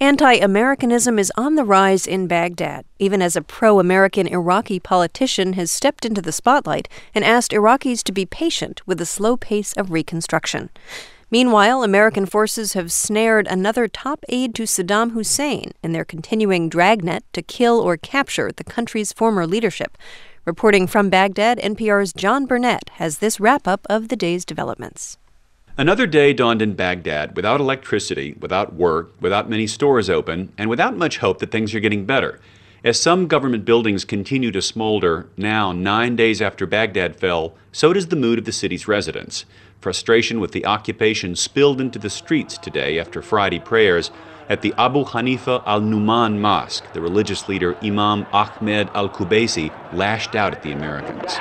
Anti-Americanism is on the rise in Baghdad, even as a pro-American Iraqi politician has stepped into the spotlight and asked Iraqis to be patient with the slow pace of reconstruction. Meanwhile, American forces have snared another top aide to Saddam Hussein in their continuing dragnet to kill or capture the country's former leadership. Reporting from Baghdad, NPR's John Burnett has this wrap-up of the day's developments. Another day dawned in Baghdad without electricity, without work, without many stores open, and without much hope that things are getting better. As some government buildings continue to smolder, now 9 days after Baghdad fell, so does the mood of the city's residents. Frustration with the occupation spilled into the streets today after Friday prayers at the Abu Hanifa al-Numan Mosque. The religious leader Imam Ahmed al-Kubaisi lashed out at the Americans.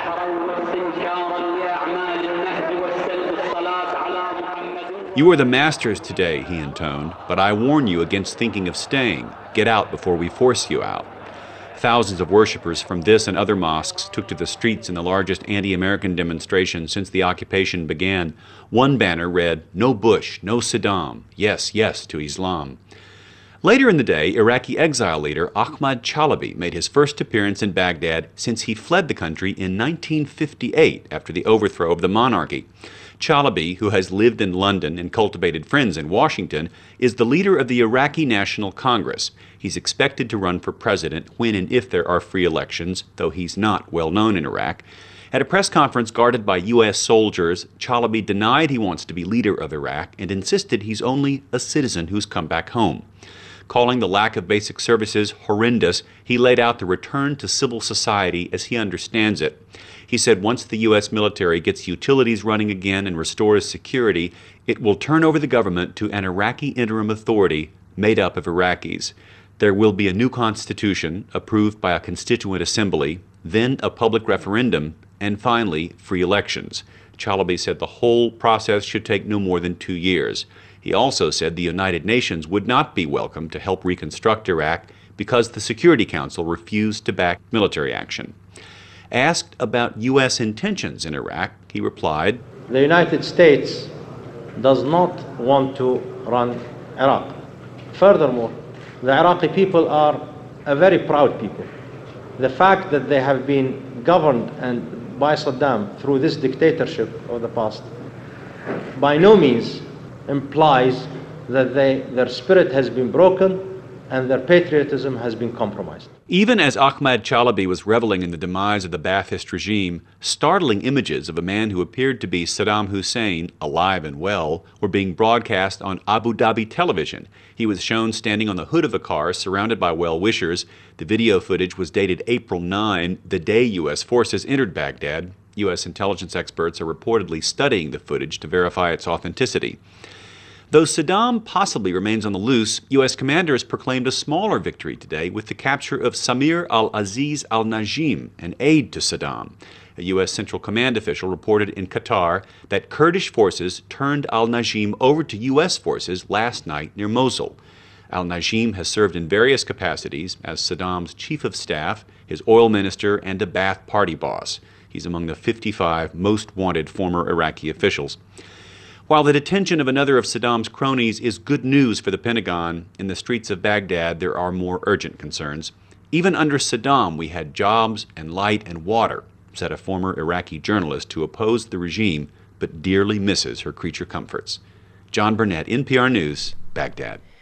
"You are the masters today," he intoned, "but I warn you against thinking of staying. Get out before we force you out." Thousands of worshippers from this and other mosques took to the streets in the largest anti-American demonstration since the occupation began. One banner read, "No Bush, no Saddam, yes, yes to Islam." Later in the day, Iraqi exile leader Ahmad Chalabi made his first appearance in Baghdad since he fled the country in 1958 after the overthrow of the monarchy. Chalabi, who has lived in London and cultivated friends in Washington, is the leader of the Iraqi National Congress. He's expected to run for president when and if there are free elections, though he's not well known in Iraq. At a press conference guarded by U.S. soldiers, Chalabi denied he wants to be leader of Iraq and insisted he's only a citizen who's come back home. Calling the lack of basic services horrendous, he laid out the return to civil society as he understands it. He said once the U.S. military gets utilities running again and restores security, it will turn over the government to an Iraqi interim authority made up of Iraqis. There will be a new constitution approved by a constituent assembly, then a public referendum, and finally, free elections. Chalabi said the whole process should take no more than 2 years. He also said the United Nations would not be welcome to help reconstruct Iraq because the Security Council refused to back military action. Asked about U.S. intentions in Iraq, he replied, "The United States does not want to run Iraq. Furthermore, the Iraqi people are a very proud people. The fact that they have been governed by Saddam through this dictatorship of the past by no means implies that their spirit has been broken and their patriotism has been compromised." Even as Ahmad Chalabi was reveling in the demise of the Ba'athist regime, startling images of a man who appeared to be Saddam Hussein, alive and well, were being broadcast on Abu Dhabi television. He was shown standing on the hood of a car surrounded by well-wishers. The video footage was dated April 9, the day U.S. forces entered Baghdad. U.S. intelligence experts are reportedly studying the footage to verify its authenticity. Though Saddam possibly remains on the loose, U.S. commanders proclaimed a smaller victory today with the capture of Samir al-Aziz al-Najim, an aide to Saddam. A U.S. Central Command official reported in Qatar that Kurdish forces turned al-Najim over to U.S. forces last night near Mosul. Al-Najim has served in various capacities as Saddam's chief of staff, his oil minister, and a Ba'ath Party boss. He's among the 55 most wanted former Iraqi officials. While the detention of another of Saddam's cronies is good news for the Pentagon, in the streets of Baghdad there are more urgent concerns. "Even under Saddam we had jobs and light and water," said a former Iraqi journalist who opposed the regime but dearly misses her creature comforts. John Burnett, NPR News, Baghdad.